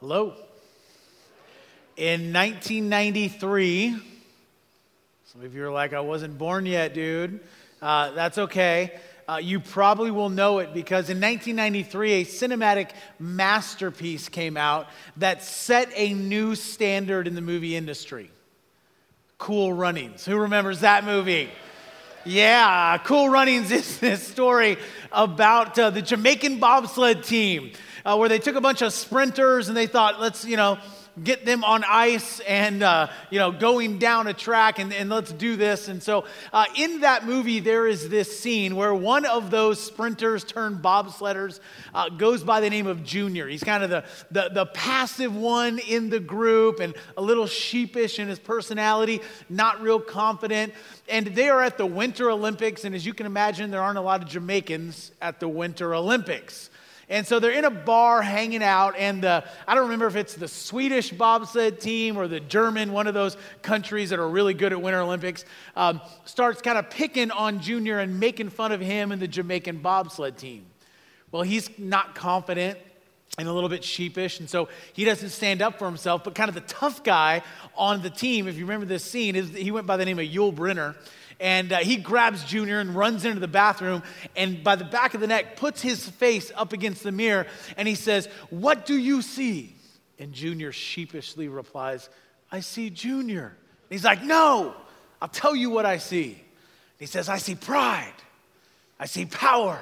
Hello. In 1993, some of you are like, I wasn't born yet, dude. That's okay. You probably will know it because in 1993, a cinematic masterpiece came out that set a new standard in the movie industry. Cool Runnings. Who remembers that movie? Yeah, Cool Runnings is this story about the Jamaican bobsled team where they took a bunch of sprinters and they thought, let's, get them on ice and, going down a track and let's do this. And so in that movie, there is this scene where one of those sprinters turned bobsledders goes by the name of Junior. He's kind of the passive one in the group and a little sheepish in his personality, not real confident. And they are at the Winter Olympics. And as you can imagine, there aren't a lot of Jamaicans at the Winter Olympics. And so they're in a bar hanging out, and I don't remember if it's the Swedish bobsled team or the German, one of those countries that are really good at Winter Olympics, starts kind of picking on Junior and making fun of him and the Jamaican bobsled team. Well, he's not confident and a little bit sheepish, and so he doesn't stand up for himself, but kind of the tough guy on the team, if you remember this scene, he went by the name of Yul Brynner. And he grabs Junior and runs into the bathroom and by the back of the neck puts his face up against the mirror and he says, "What do you see?" And Junior sheepishly replies, "I see Junior." And he's like, "No, I'll tell you what I see." And he says, "I see pride. I see power.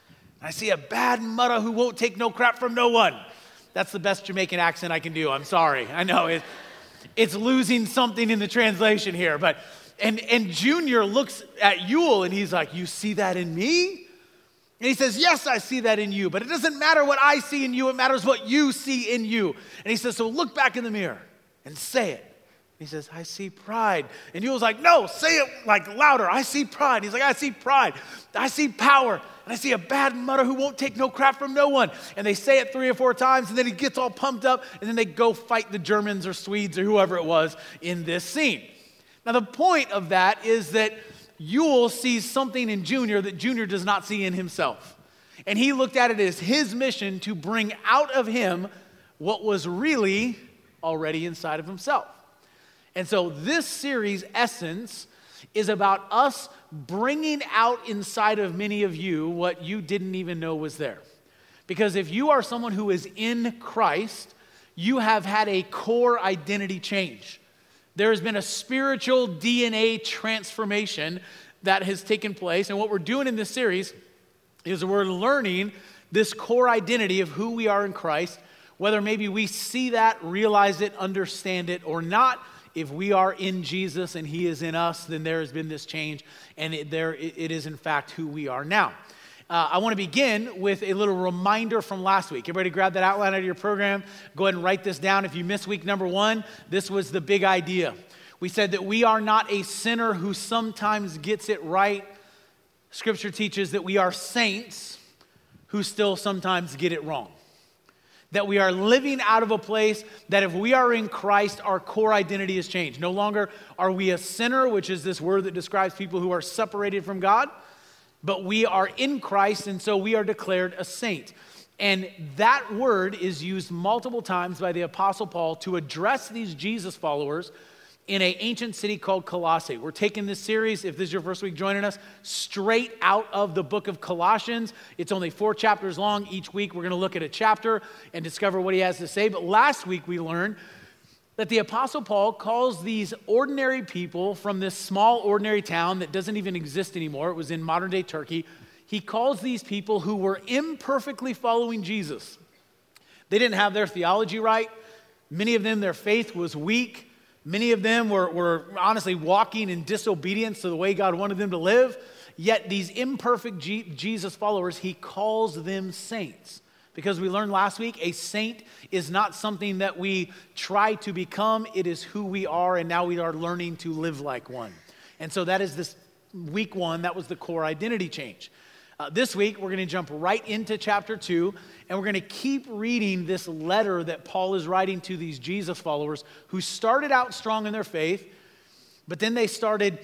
I see a bad mother who won't take no crap from no one." That's the best Jamaican accent I can do. I'm sorry. I know it's losing something in the translation here, but And Junior looks at Yul and he's like, "You see that in me?" And he says, "Yes, I see that in you, but it doesn't matter what I see in you, it matters what you see in you." And he says, "So look back in the mirror and say it." He says, "I see pride." And Yul's like, "No, say it like louder. I see pride." He's like, "I see pride. I see power. And I see a bad mother who won't take no crap from no one." And they say it 3 or 4 times and then he gets all pumped up and then they go fight the Germans or Swedes or whoever it was in this scene. Now, the point of that is that Yul sees something in Junior that Junior does not see in himself. And he looked at it as his mission to bring out of him what was really already inside of himself. And so this series' essence is about us bringing out inside of many of you what you didn't even know was there. Because if you are someone who is in Christ, you have had a core identity change. There has been a spiritual DNA transformation that has taken place. And what we're doing in this series is we're learning this core identity of who we are in Christ, whether maybe we see that, realize it, understand it, or not. If we are in Jesus and He is in us, then there has been this change, and it is in fact who we are now. I want to begin with a little reminder from last week. Everybody grab that outline out of your program. Go ahead and write this down. If you missed week number 1, this was the big idea. We said that we are not a sinner who sometimes gets it right. Scripture teaches that we are saints who still sometimes get it wrong. That we are living out of a place that if we are in Christ, our core identity has changed. No longer are we a sinner, which is this word that describes people who are separated from God. But we are in Christ, and so we are declared a saint. And that word is used multiple times by the Apostle Paul to address these Jesus followers in an ancient city called Colossae. We're taking this series, if this is your first week joining us, straight out of the book of Colossians. It's only 4 chapters long. Each week we're going to look at a chapter and discover what he has to say. But last week we learned that the Apostle Paul calls these ordinary people from this small, ordinary town that doesn't even exist anymore. It was in modern-day Turkey. He calls these people who were imperfectly following Jesus. They didn't have their theology right. Many of them, their faith was weak. Many of them were honestly walking in disobedience to the way God wanted them to live. Yet these imperfect Jesus followers, he calls them saints. Because we learned last week, a saint is not something that we try to become. It is who we are, and now we are learning to live like one. And so that is this week 1. That was the core identity change. This week, we're going to jump right into chapter 2, and we're going to keep reading this letter that Paul is writing to these Jesus followers who started out strong in their faith, but then they started,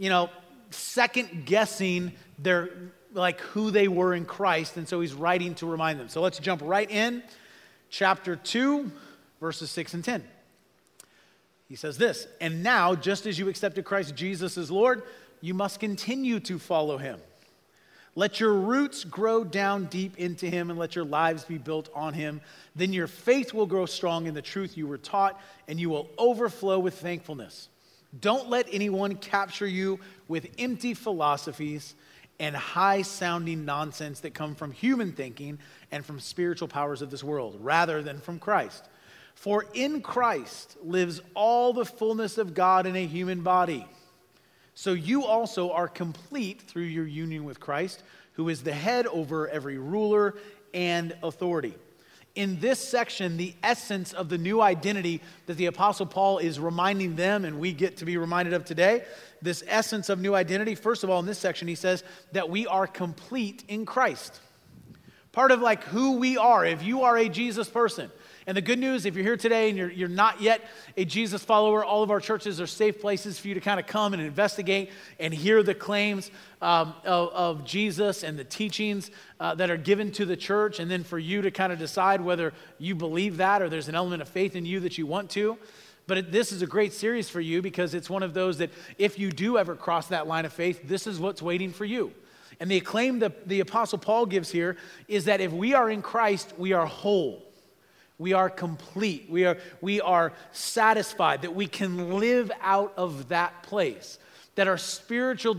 second guessing their who they were in Christ, and so he's writing to remind them. So let's jump right in. Chapter 2, verses 6 and 10. He says this, "And now, just as you accepted Christ Jesus as Lord, you must continue to follow him. Let your roots grow down deep into him and let your lives be built on him. Then your faith will grow strong in the truth you were taught, and you will overflow with thankfulness. Don't let anyone capture you with empty philosophies and high-sounding nonsense that come from human thinking and from spiritual powers of this world, rather than from Christ. For in Christ lives all the fullness of God in a human body. So you also are complete through your union with Christ, who is the head over every ruler and authority." In this section, the essence of the new identity that the Apostle Paul is reminding them, and we get to be reminded of today, this essence of new identity, first of all, in this section, he says that we are complete in Christ. Part of like who we are, if you are a Jesus person. And the good news, if you're here today and you're not yet a Jesus follower, all of our churches are safe places for you to kind of come and investigate and hear the claims of Jesus and the teachings that are given to the church, and then for you to kind of decide whether you believe that or there's an element of faith in you that you want to. But this is a great series for you because it's one of those that if you do ever cross that line of faith, this is what's waiting for you. And the acclaim that the Apostle Paul gives here is that if we are in Christ, we are whole. We are complete. We are satisfied that we can live out of that place. That our spiritual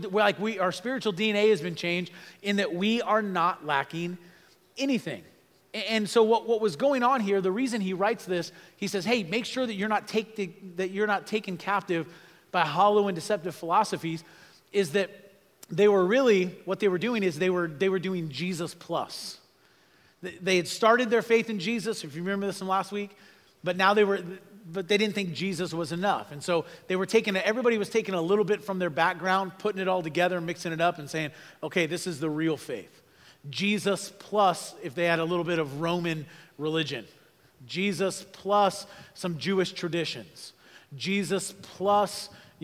DNA has been changed in that we are not lacking anything. And so what was going on here, the reason he writes this, he says, hey, make sure that you're not taken captive by hollow and deceptive philosophies, is that they were really, what they were doing is they were doing Jesus plus. They had started their faith in Jesus, if you remember this from last week, but they didn't think Jesus was enough. And so everybody was taking a little bit from their background, putting it all together, mixing it up and saying, okay, this is the real faith. Jesus plus, if they had a little bit of Roman religion. Jesus plus some Jewish traditions. Jesus plus,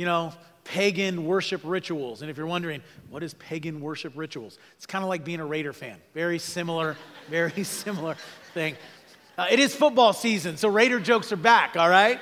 pagan worship rituals. And if you're wondering, what is pagan worship rituals? It's kind of like being a Raider fan. Very similar thing. It is football season, so Raider jokes are back, all right?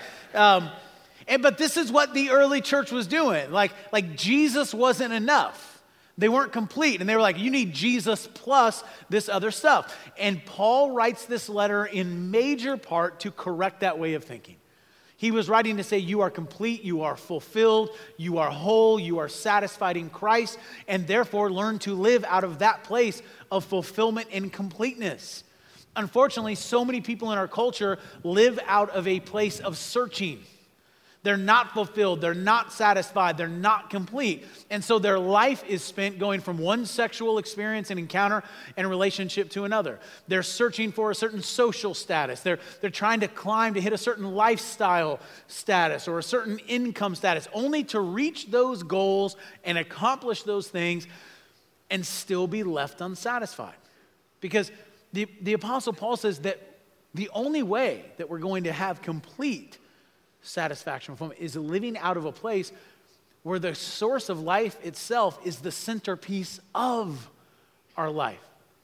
But this is what the early church was doing. Like Jesus wasn't enough. They weren't complete. And they were like, you need Jesus plus this other stuff. And Paul writes this letter in major part to correct that way of thinking. He was writing to say, you are complete, you are fulfilled, you are whole, you are satisfied in Christ, and therefore learn to live out of that place of fulfillment and completeness. Unfortunately, so many people in our culture live out of a place of searching. They're not fulfilled, they're not satisfied, they're not complete. And so their life is spent going from one sexual experience and encounter and relationship to another. They're searching for a certain social status. They're trying to climb to hit a certain lifestyle status or a certain income status, only to reach those goals and accomplish those things and still be left unsatisfied. Because the Apostle Paul says that the only way that we're going to have complete satisfaction from it is living out of a place where the source of life itself is the centerpiece of our life.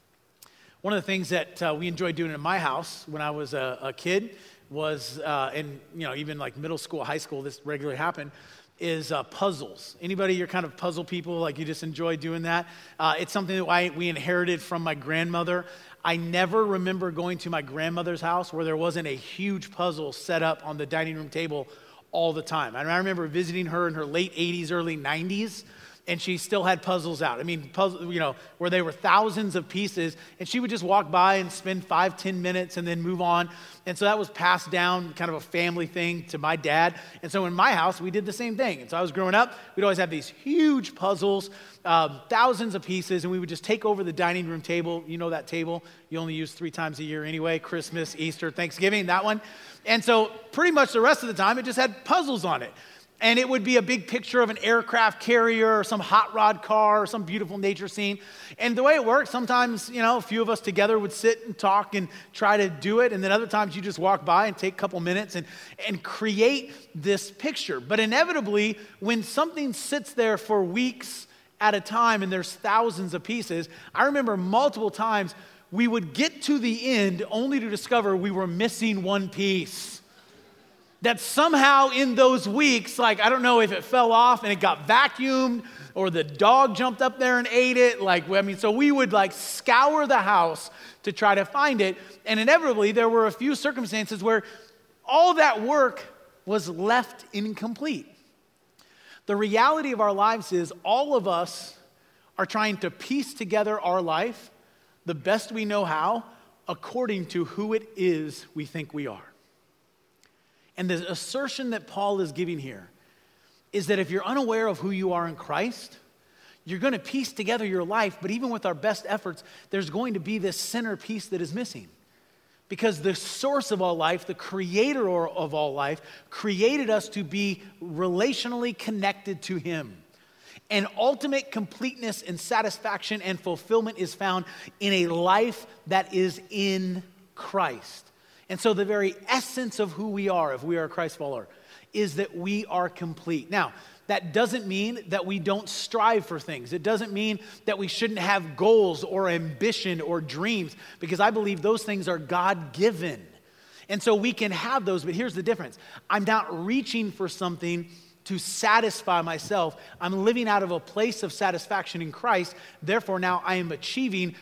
One of the things that we enjoyed doing in my house when I was a kid was, even like middle school, high school, this regularly happened, is puzzles. Anybody, you're kind of puzzle people, like you just enjoy doing that? It's something that we inherited from my grandmother. I never remember going to my grandmother's house where there wasn't a huge puzzle set up on the dining room table all the time. And I remember visiting her in her late 80s, early 90s, and she still had puzzles out. I mean, where they were thousands of pieces, and she would just walk by and spend 5-10 minutes and then move on. And so that was passed down, kind of a family thing, to my dad. And so in my house, we did the same thing. And so I was growing up, we'd always have these huge puzzles, thousands of pieces, and we would just take over the dining room table. You know that table you only use 3 times a year anyway: Christmas, Easter, Thanksgiving, that one. And so pretty much the rest of the time, it just had puzzles on it. And it would be a big picture of an aircraft carrier or some hot rod car or some beautiful nature scene. And the way it worked, sometimes, a few of us together would sit and talk and try to do it. And then other times you just walk by and take a couple minutes and create this picture. But inevitably, when something sits there for weeks at a time and there's thousands of pieces, I remember multiple times we would get to the end only to discover we were missing one piece. That somehow in those weeks, like, I don't know if it fell off and it got vacuumed or the dog jumped up there and ate it. So we would scour the house to try to find it. And inevitably, there were a few circumstances where all that work was left incomplete. The reality of our lives is all of us are trying to piece together our life the best we know how according to who it is we think we are. And the assertion that Paul is giving here is that if you're unaware of who you are in Christ, you're going to piece together your life, but even with our best efforts, there's going to be this centerpiece that is missing. Because the source of all life, the creator of all life, created us to be relationally connected to him. And ultimate completeness and satisfaction and fulfillment is found in a life that is in Christ. And so the very essence of who we are, if we are a Christ follower, is that we are complete. Now, that doesn't mean that we don't strive for things. It doesn't mean that we shouldn't have goals or ambition or dreams, because I believe those things are God-given. And so we can have those, but here's the difference. I'm not reaching for something to satisfy myself. I'm living out of a place of satisfaction in Christ. Therefore, now I am achieving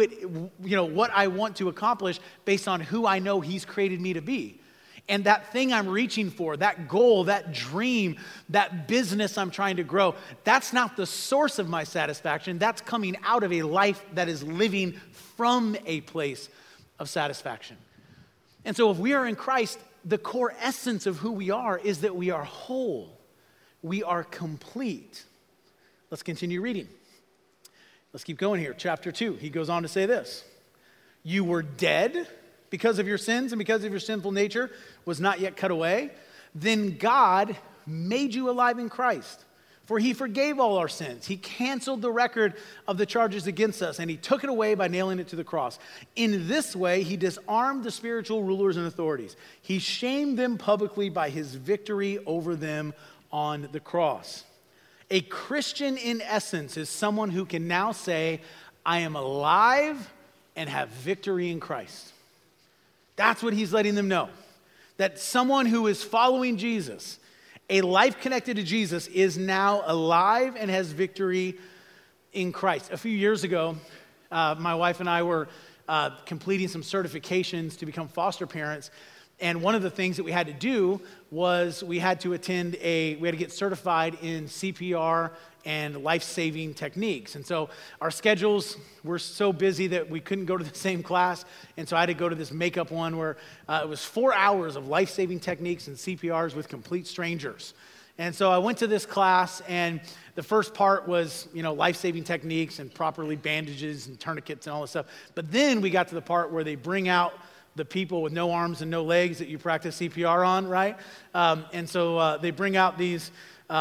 what I want to accomplish based on who I know he's created me to be. And that thing I'm reaching for, that goal, that dream, that business I'm trying to grow, that's not the source of my satisfaction. That's coming out of a life that is living from a place of satisfaction. And so if we are in Christ, the core essence of who we are is that we are whole. We are complete. Let's continue reading. Let's keep going here. Chapter 2, he goes on to say this. You were dead because of your sins and because of your sinful nature was not yet cut away. Then God made you alive in Christ. For he forgave all our sins. He canceled the record of the charges against us, and he took it away by nailing it to the cross. In this way, he disarmed the spiritual rulers and authorities. He shamed them publicly by his victory over them on the cross. A Christian, in essence, is someone who can now say, I am alive and have victory in Christ. That's what he's letting them know. That someone who is following Jesus, a life connected to Jesus, is now alive and has victory in Christ. A few years ago, my wife and I were completing some certifications to become foster parents. And one of the things that we had to do was we had to get certified in CPR and life-saving techniques. And so our schedules were so busy that we couldn't go to the same class. And so I had to go to this makeup one where it was 4 hours of life-saving techniques and CPRs with complete strangers. And so I went to this class, and the first part was, life-saving techniques and properly bandages and tourniquets and all this stuff. But then we got to the part where they bring out the people with no arms and no legs that you practice CPR on, right? And so they bring out these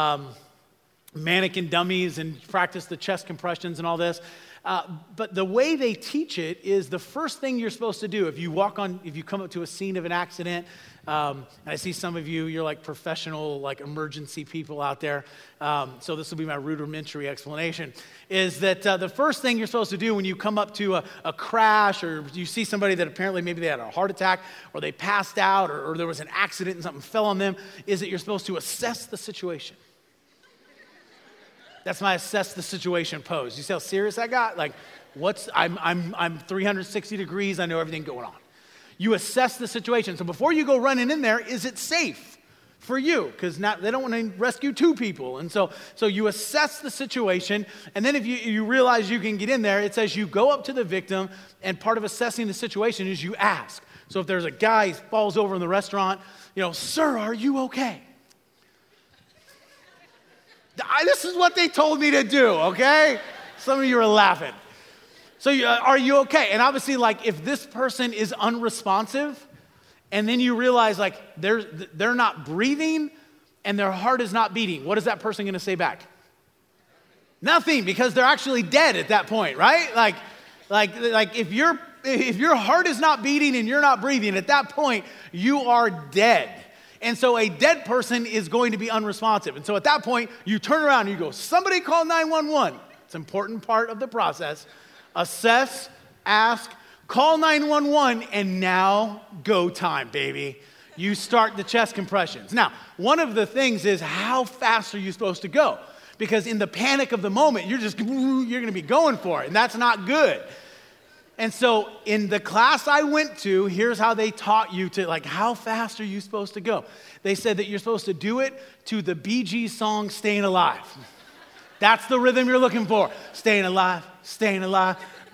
mannequin dummies and practice the chest compressions and all this. But the way they teach it is the first thing you're supposed to do if you come up to a scene of an accident, and I see some of you, you're like professional, like emergency people out there. So this will be my rudimentary explanation, is that the first thing you're supposed to do when you come up to a crash, or you see somebody that apparently maybe they had a heart attack, or they passed out, or there was an accident and something fell on them, is that you're supposed to assess the situation. That's my assess the situation pose. You see how serious I got? I'm 360 degrees. I know everything going on. You assess the situation. So before you go running in there, is it safe for you? Because they don't want to rescue two people. And so you assess the situation. And then if you realize you can get in there, it says you go up to the victim, and part of assessing the situation is you ask. So if there's a guy who falls over in the restaurant, sir, are you okay? This is what they told me to do, okay? Some of you are laughing. So are you okay? And obviously, if this person is unresponsive, and then you realize, they're not breathing, and their heart is not beating, what is that person going to say back? Nothing, because they're actually dead at that point, right? If your heart is not beating and you're not breathing, at that point, you are dead. And so a dead person is going to be unresponsive. And so at that point, you turn around and you go, somebody call 911. It's an important part of the process. Assess, ask, Call 911, and now go time, baby. You start the chest compressions. Now, one of the things is how fast are you supposed to go? Because in the panic of the moment, you're going to be going for it, and that's not good. And so in the class I went to, here's how they taught you to, like, how fast are you supposed to go? They said that you're supposed to do it to the Bee Gees song, Staying Alive. That's the rhythm you're looking for. Staying alive, staying alive.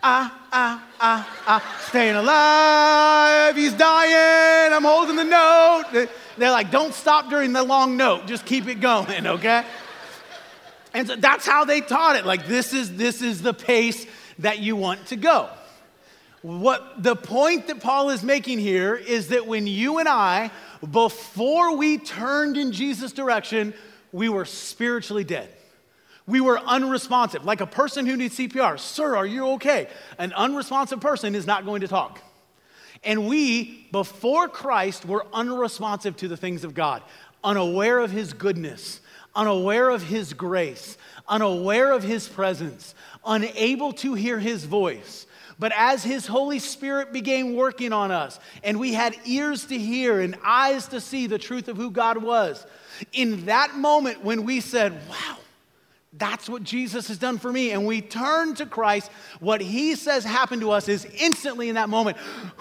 Staying alive, he's dying, I'm holding the note. They're like, don't stop during the long note, just keep it going, okay? And so that's how they taught it. Like, this is the pace that you want to go. What the point that Paul is making here is that when you and I, before we turned in Jesus' direction, we were spiritually dead. We were unresponsive, like a person who needs CPR. Sir, are you okay? An unresponsive person is not going to talk. And we, before Christ, were unresponsive to the things of God, unaware of his goodness, unaware of his grace, unaware of his presence, unable to hear his voice. But as his Holy Spirit began working on us, and we had ears to hear and eyes to see the truth of who God was, in that moment when we said, wow, that's what Jesus has done for me, and we turn to Christ, what he says happened to us is instantly in that moment,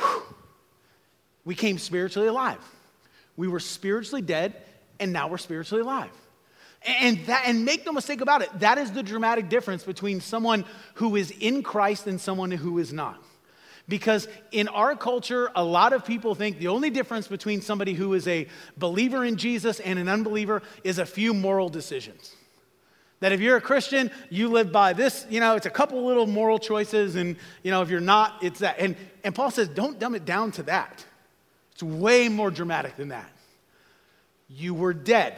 we came spiritually alive. We were spiritually dead, and now we're spiritually alive. And make no mistake about it, that is the dramatic difference between someone who is in Christ and someone who is not. Because in our culture, a lot of people think the only difference between somebody who is a believer in Jesus and an unbeliever is a few moral decisions. That if you're a Christian, you live by this, it's a couple little moral choices, and, if you're not, it's that. And Paul says, don't dumb it down to that. It's way more dramatic than that. You were dead.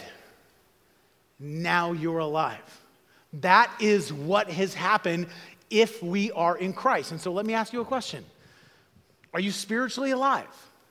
Now you're alive. That is what has happened if we are in Christ. And so let me ask you a question. Are you spiritually alive?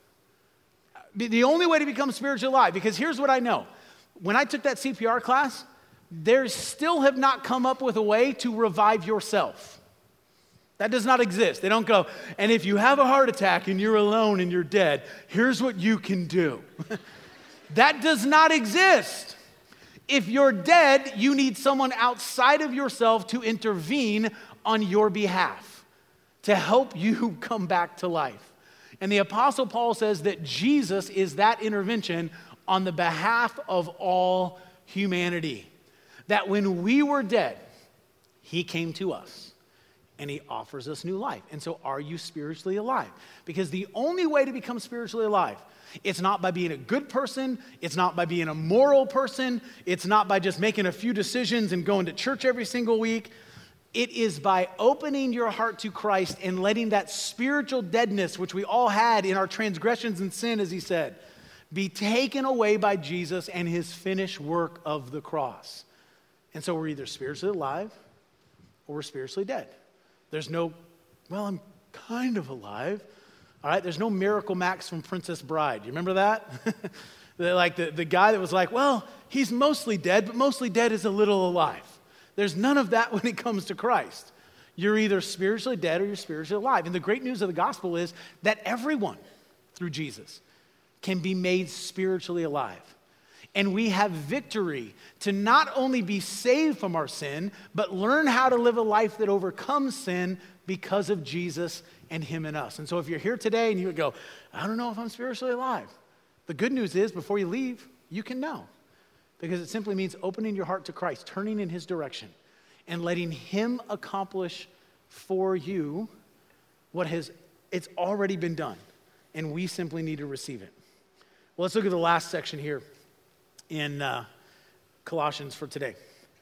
The only way to become spiritually alive, because here's what I know. When I took that CPR class, they still have not come up with a way to revive yourself. That does not exist. They don't go, and if you have a heart attack and you're alone and you're dead, here's what you can do. That does not exist. If you're dead, you need someone outside of yourself to intervene on your behalf, to help you come back to life. And the Apostle Paul says that Jesus is that intervention on the behalf of all humanity. That when we were dead, he came to us and he offers us new life. And so are you spiritually alive? Because the only way to become spiritually alive, it's not by being a good person, it's not by being a moral person, it's not by just making a few decisions and going to church every single week. It is by opening your heart to Christ and letting that spiritual deadness, which we all had in our transgressions and sin, as he said, be taken away by Jesus and his finished work of the cross. And so we're either spiritually alive or we're spiritually dead. There's no, well, I'm kind of alive. All right, there's no Miracle Max from Princess Bride. You remember that? Like the guy that was like, well, he's mostly dead, but mostly dead is a little alive. There's none of that when it comes to Christ. You're either spiritually dead or you're spiritually alive. And the great news of the gospel is that everyone, through Jesus, can be made spiritually alive. And we have victory to not only be saved from our sin, but learn how to live a life that overcomes sin because of Jesus and him in us. And so if you're here today and you would go, I don't know if I'm spiritually alive. The good news is before you leave, you can know. Because it simply means opening your heart to Christ, turning in his direction, and letting him accomplish for you it's already been done. And we simply need to receive it. Well, let's look at the last section here in Colossians for today.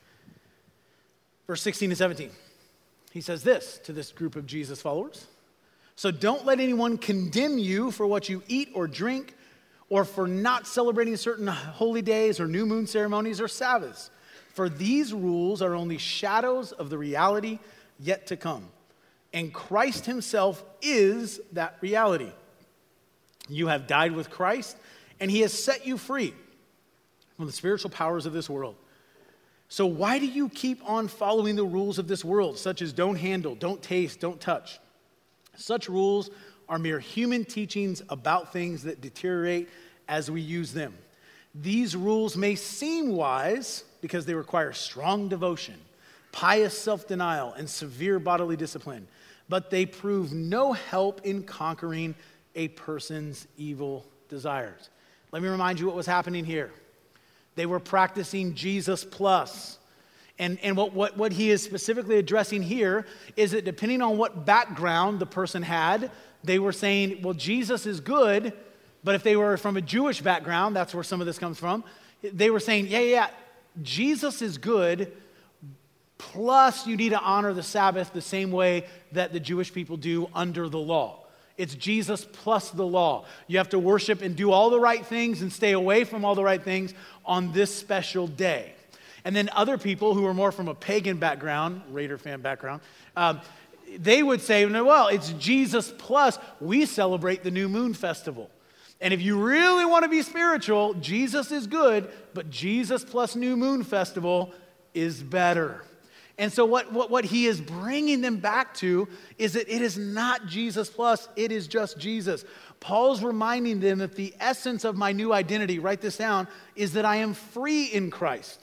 Verse 16 and 17. He says this to this group of Jesus followers. So don't let anyone condemn you for what you eat or drink, or for not celebrating certain holy days or new moon ceremonies or Sabbaths. For these rules are only shadows of the reality yet to come. And Christ himself is that reality. You have died with Christ, and he has set you free from the spiritual powers of this world. So why do you keep on following the rules of this world, such as don't handle, don't taste, don't touch? Such rules are mere human teachings about things that deteriorate as we use them. These rules may seem wise because they require strong devotion, pious self-denial, and severe bodily discipline, but they prove no help in conquering a person's evil desires. Let me remind you what was happening here. They were practicing Jesus plus. And what he is specifically addressing here is that depending on what background the person had, they were saying, well, Jesus is good, but if they were from a Jewish background, that's where some of this comes from, they were saying, yeah, Jesus is good, plus you need to honor the Sabbath the same way that the Jewish people do under the law. It's Jesus plus the law. You have to worship and do all the right things and stay away from all the right things on this special day. And then other people who are more from a pagan background, Raider fan background, they would say, well, it's Jesus plus we celebrate the New Moon Festival. And if you really want to be spiritual, Jesus is good, but Jesus plus New Moon Festival is better. And so what he is bringing them back to is that it is not Jesus plus, it is just Jesus. Paul's reminding them that the essence of my new identity, write this down, is that I am free in Christ.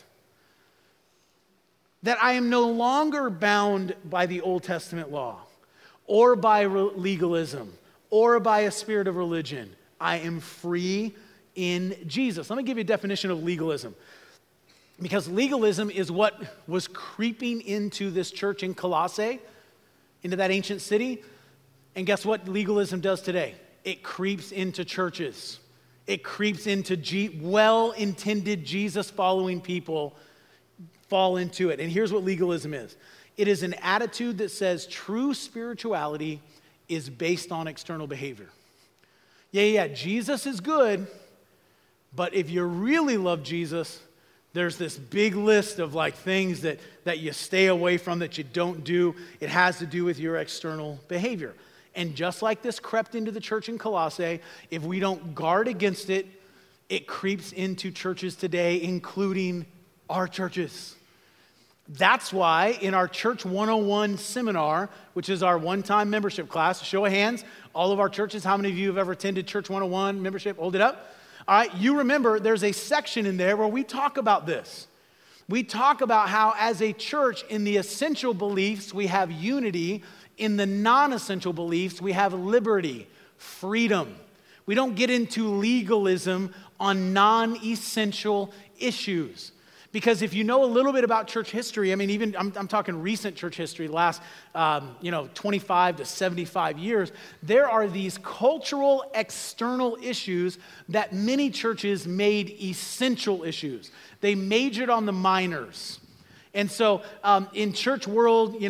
That I am no longer bound by the Old Testament law or by legalism or by a spirit of religion. I am free in Jesus. Let me give you a definition of legalism. Because legalism is what was creeping into this church in Colossae, into that ancient city. And guess what legalism does today? It creeps into churches. It creeps into well-intended Jesus-following people fall into it. And here's what legalism is. It is an attitude that says true spirituality is based on external behavior. Yeah, Jesus is good, but if you really love Jesus, there's this big list of like things that you stay away from, that you don't do. It has to do with your external behavior. And just like this crept into the church in Colossae, if we don't guard against it, it creeps into churches today, including our churches. That's why in our Church 101 seminar, which is our one-time membership class, show of hands, all of our churches, how many of you have ever attended Church 101 membership? Hold it up. All right, you remember there's a section in there where we talk about this. We talk about how as a church in the essential beliefs we have unity, in the non-essential beliefs we have liberty, freedom. We don't get into legalism on non-essential issues. Because if you know a little bit about church history, I mean, even I'm talking recent church history, last 25 to 75 years, there are these cultural external issues that many churches made essential issues. They majored on the minors. And so in church world,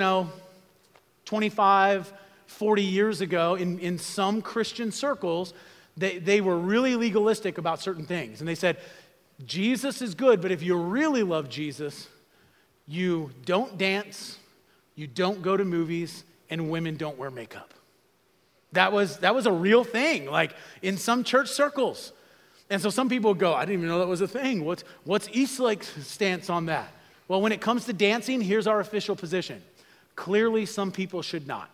25, 40 years ago, in some Christian circles, they were really legalistic about certain things. And they said, Jesus is good, but if you really love Jesus, you don't dance, you don't go to movies, and women don't wear makeup. That was a real thing, like in some church circles. And so some people go, I didn't even know that was a thing. What's Eastlake's stance on that? Well, when it comes to dancing, here's our official position. Clearly, some people should not.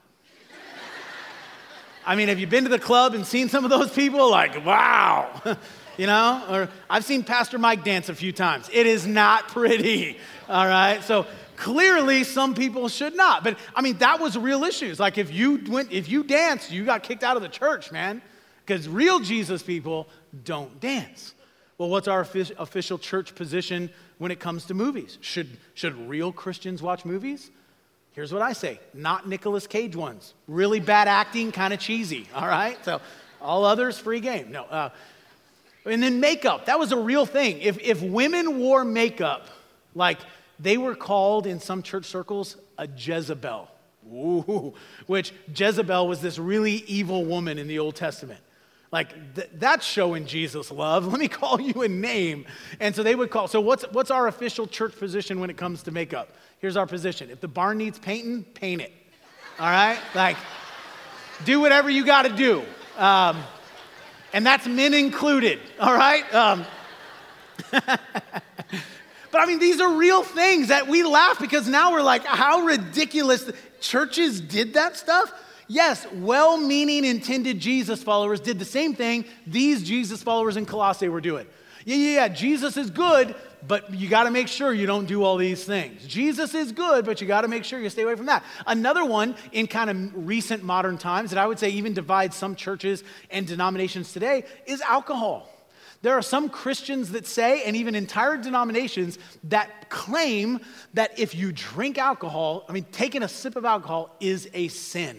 I mean, have you been to the club and seen some of those people? Like, wow. Or I've seen Pastor Mike dance a few times. It is not pretty, all right? So clearly some people should not. But I mean, that was real issues. Like if you danced, you got kicked out of the church, man. Because real Jesus people don't dance. Well, what's our official church position when it comes to movies? Should real Christians watch movies? Here's what I say. Not Nicolas Cage ones. Really bad acting, kind of cheesy, all right? So all others, free game. No, and then makeup, that was a real thing. If women wore makeup, like they were called in some church circles a Jezebel. Ooh, which Jezebel was this really evil woman in the Old Testament. Like that's showing Jesus love. Let me call you a name. And so they would call. So what's our official church position when it comes to makeup? Here's our position. If the barn needs painting, paint it. All right? Like do whatever you got to do. And that's men included, all right? But I mean, these are real things that we laugh because now we're like, how ridiculous. Churches did that stuff? Yes, well-meaning, intended Jesus followers did the same thing these Jesus followers in Colossae were doing. Yeah, Jesus is good, but you got to make sure you don't do all these things. Jesus is good, but you got to make sure you stay away from that. Another one in kind of recent modern times that I would say even divides some churches and denominations today is alcohol. There are some Christians that say, and even entire denominations that claim that if you drink alcohol, taking a sip of alcohol is a sin.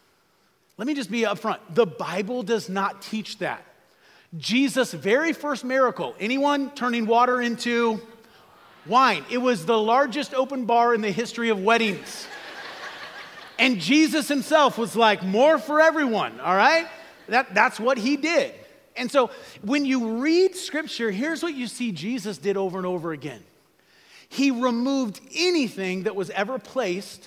Let me just be upfront. The Bible does not teach that. Jesus' very first miracle, anyone turning water into wine? It was the largest open bar in the history of weddings. And Jesus himself was like, more for everyone, all right? That's what he did. And so when you read Scripture, here's what you see Jesus did over and over again. He removed anything that was ever placed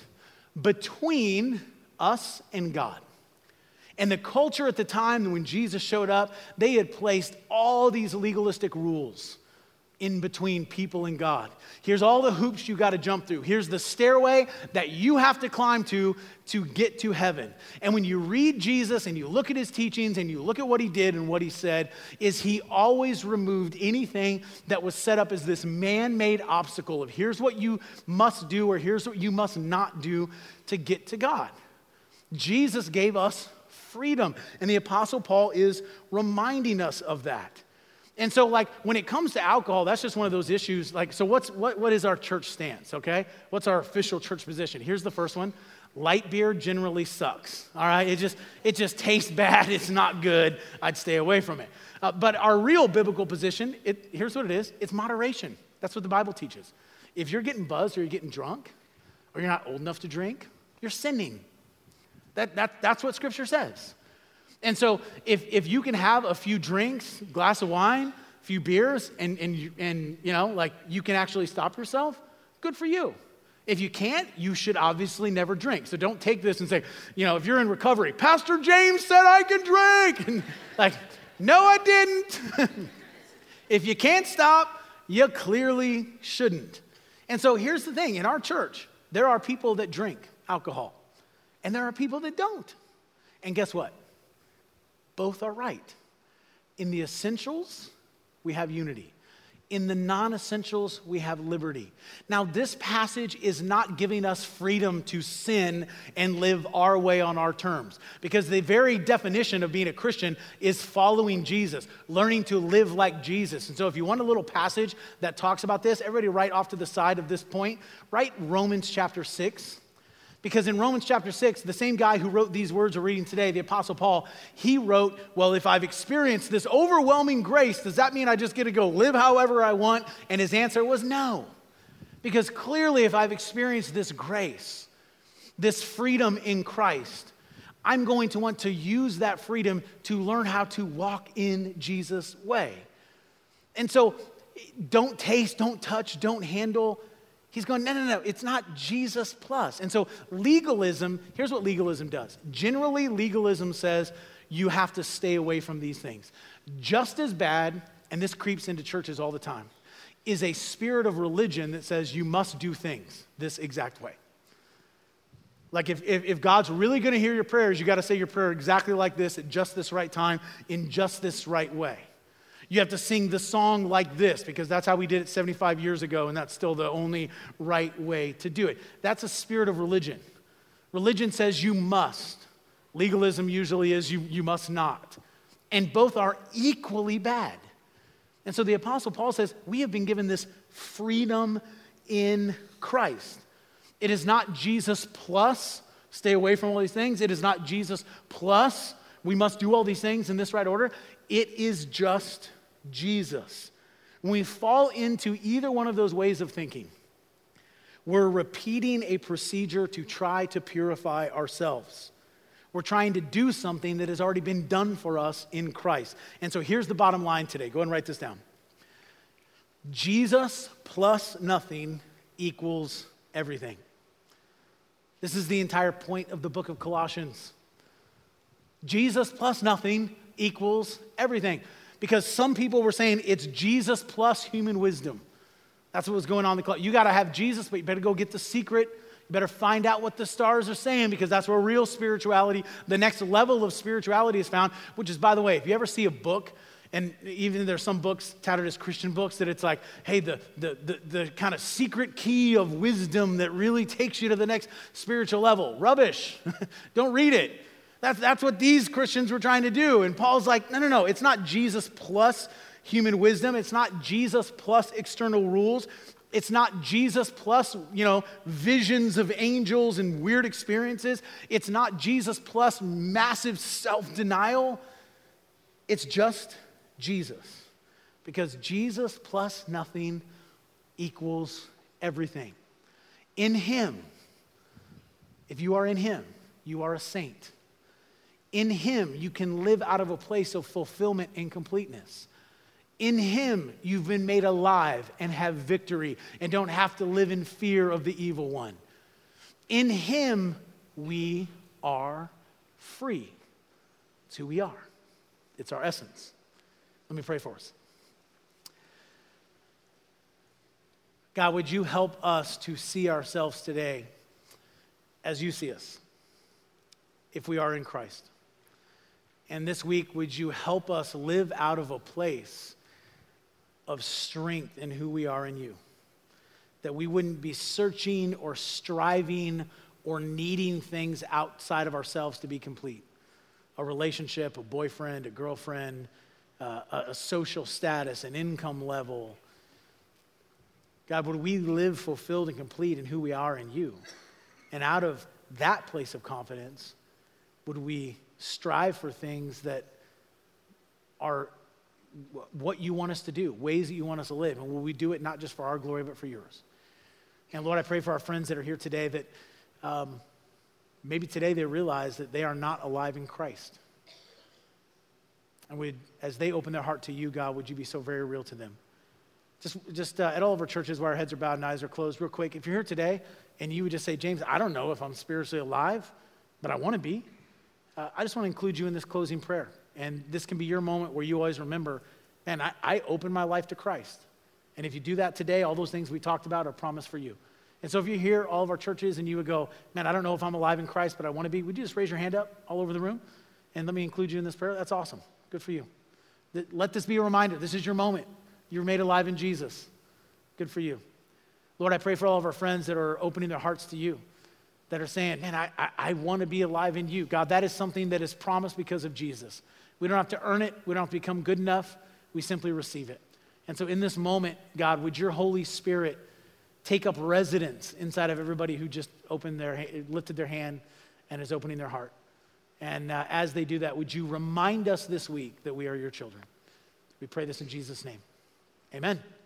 between us and God. And the culture at the time when Jesus showed up, they had placed all these legalistic rules in between people and God. Here's all the hoops you got to jump through. Here's the stairway that you have to climb to get to heaven. And when you read Jesus and you look at his teachings and you look at what he did and what he said, is he always removed anything that was set up as this man-made obstacle of here's what you must do or here's what you must not do to get to God. Jesus gave us freedom. And the Apostle Paul is reminding us of that. And so when it comes to alcohol, that's just one of those issues. So what is our church stance, okay? What's our official church position? Here's the first one. Light beer generally sucks, all right? It just tastes bad. It's not good. I'd stay away from it. But our real biblical position, here's what it is. It's moderation. That's what the Bible teaches. If you're getting buzzed or you're getting drunk or you're not old enough to drink, you're sinning. That's what Scripture says. And so if you can have a few drinks, glass of wine, a few beers, and you can actually stop yourself, good for you. If you can't, you should obviously never drink. So don't take this and say, if you're in recovery, Pastor James said I can drink. And no, I didn't. If you can't stop, you clearly shouldn't. And so here's the thing. In our church, there are people that drink alcohol. And there are people that don't. And guess what? Both are right. In the essentials, we have unity. In the non-essentials, we have liberty. Now, this passage is not giving us freedom to sin and live our way on our terms. Because the very definition of being a Christian is following Jesus, learning to live like Jesus. And so if you want a little passage that talks about this, everybody write off to the side of this point, write Romans chapter 6. Because in Romans chapter 6, the same guy who wrote these words we're reading today, the Apostle Paul, he wrote, well, if I've experienced this overwhelming grace, does that mean I just get to go live however I want? And his answer was no. Because clearly, if I've experienced this grace, this freedom in Christ, I'm going to want to use that freedom to learn how to walk in Jesus' way. And so don't taste, don't touch, don't handle. He's going, no, it's not Jesus plus. And so legalism, here's what legalism does. Generally, legalism says you have to stay away from these things. Just as bad, and this creeps into churches all the time, is a spirit of religion that says you must do things this exact way. Like if God's really going to hear your prayers, you got to say your prayer exactly like this at just this right time in just this right way. You have to sing the song like this because that's how we did it 75 years ago, and that's still the only right way to do it. That's a spirit of religion. Religion says you must. Legalism usually is you must not. And both are equally bad. And so the Apostle Paul says we have been given this freedom in Christ. It is not Jesus plus stay away from all these things. It is not Jesus plus we must do all these things in this right order. It is just Jesus. When we fall into either one of those ways of thinking, we're repeating a procedure to try to purify ourselves. We're trying to do something that has already been done for us in Christ. And so here's the bottom line today. Go ahead and write this down. Jesus plus nothing equals everything. This is the entire point of the book of Colossians. Jesus plus nothing equals everything. Because some people were saying it's Jesus plus human wisdom. That's what was going on in the Colossians. You got to have Jesus, but you better go get the secret. You better find out what the stars are saying, because that's where real spirituality, the next level of spirituality is found, which is, by the way, if you ever see a book, and even there's some books touted as Christian books that it's like, hey, the kind of secret key of wisdom that really takes you to the next spiritual level. Rubbish. Don't read it. That's what these Christians were trying to do. And Paul's like, no, it's not Jesus plus human wisdom. It's not Jesus plus external rules. It's not Jesus plus, visions of angels and weird experiences. It's not Jesus plus massive self-denial. It's just Jesus. Because Jesus plus nothing equals everything. In him, if you are in him, you are a saint. In him, you can live out of a place of fulfillment and completeness. In him, you've been made alive and have victory and don't have to live in fear of the evil one. In him, we are free. It's who we are. It's our essence. Let me pray for us. God, would you help us to see ourselves today as you see us, if we are in Christ? And this week, would you help us live out of a place of strength in who we are in you? That we wouldn't be searching or striving or needing things outside of ourselves to be complete. A relationship, a boyfriend, a girlfriend, a social status, an income level. God, would we live fulfilled and complete in who we are in you? And out of that place of confidence, would we strive for things that are what you want us to do, ways that you want us to live, and will we do it not just for our glory, but for yours? And Lord, I pray for our friends that are here today that maybe today they realize that they are not alive in Christ. And as they open their heart to you, God, would you be so very real to them? Just at all of our churches where our heads are bowed and eyes are closed, real quick, if you're here today and you would just say, James, I don't know if I'm spiritually alive, but I want to be. I just want to include you in this closing prayer. And this can be your moment where you always remember, man, I opened my life to Christ. And if you do that today, all those things we talked about are promised for you. And so if you're here, all of our churches, and you would go, man, I don't know if I'm alive in Christ, but I want to be, would you just raise your hand up all over the room? And let me include you in this prayer. That's awesome. Good for you. Let this be a reminder. This is your moment. You're made alive in Jesus. Good for you. Lord, I pray for all of our friends that are opening their hearts to you, that are saying, man, I want to be alive in you. God, that is something that is promised because of Jesus. We don't have to earn it. We don't have to become good enough. We simply receive it. And so in this moment, God, would your Holy Spirit take up residence inside of everybody who just lifted their hand and is opening their heart. And as they do that, would you remind us this week that we are your children? We pray this in Jesus' name. Amen.